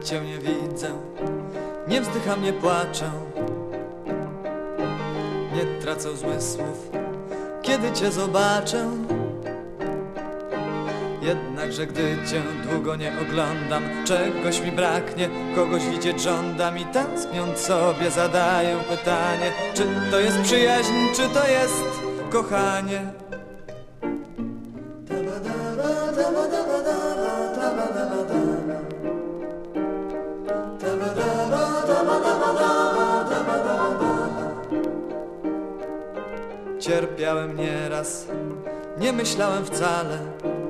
cię nie widzę, nie wzdycham, nie płaczę, nie tracę zmysłów, kiedy cię zobaczę. Jednakże gdy cię długo nie oglądam, czegoś mi braknie, kogoś widzieć żądam i tęskniąc sobie zadaję pytanie, czy to jest przyjaźń, czy to jest kochanie? Cierpiałem nieraz, nie myślałem wcale,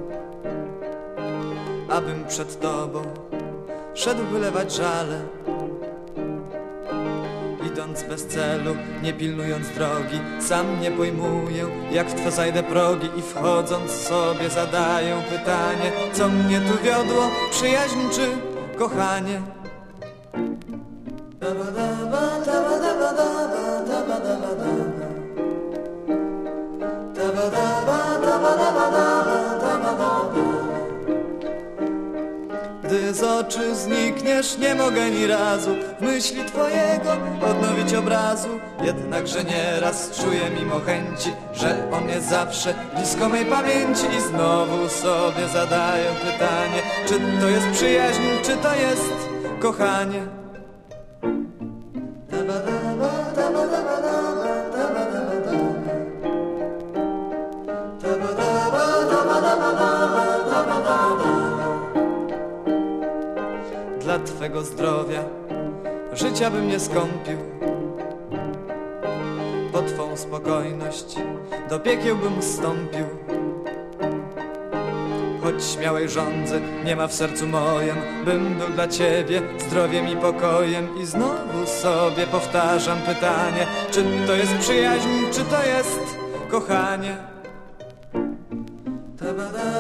abym przed tobą szedł wylewać żale. Idąc bez celu, nie pilnując drogi, sam nie pojmuję, jak w twe zajdę progi i wchodząc sobie zadaję pytanie, co mnie tu wiodło, przyjaźń czy kochanie? Gdy z oczu znikniesz, nie mogę ni razu w myśli twojego odnowić obrazu. Jednakże nieraz czuję mimo chęci, że on jest zawsze blisko mej pamięci. I znowu sobie zadaję pytanie, czy to jest przyjaźń, czy to jest kochanie? Dla twego zdrowia życia bym nie skąpił, po twą spokojność do piekieł bym zstąpił. Choć śmiałej żądzy nie ma w sercu mojem, bym był dla ciebie zdrowiem i pokojem. I znowu sobie powtarzam pytanie, czy to jest przyjaźń, czy to jest kochanie?